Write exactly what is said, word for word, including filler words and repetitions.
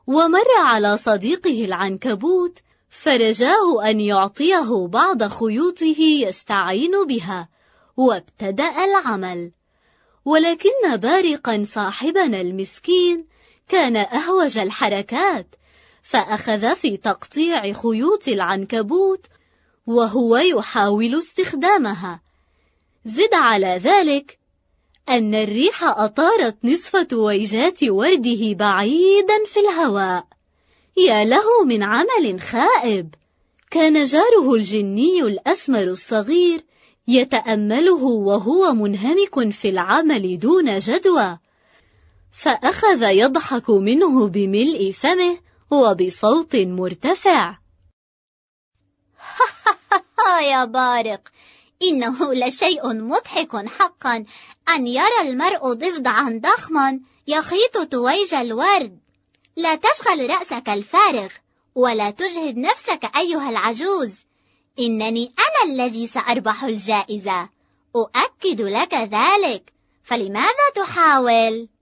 ومر على صديقه العنكبوت فرجاه أن يعطيه بعض خيوطه يستعين بها، وابتدأ العمل. ولكن بارقا صاحبنا المسكين كان أهوج الحركات، فأخذ في تقطيع خيوط العنكبوت وهو يحاول استخدامها. زد على ذلك أن الريح أطارت نصف تويجات ورده بعيدا في الهواء. يا له من عمل خائب! كان جاره الجني الأسمر الصغير يتأمله وهو منهمك في العمل دون جدوى، فأخذ يضحك منه بملء فمه وبصوت مرتفع: يا بارق، إنه لشيء مضحك حقا أن يرى المرء ضفدعا ضخما يخيط تويج الورد. لا تشغل رأسك الفارغ ولا تجهد نفسك أيها العجوز، إنني أنا الذي سأربح الجائزة، أؤكد لك ذلك، فلماذا تحاول؟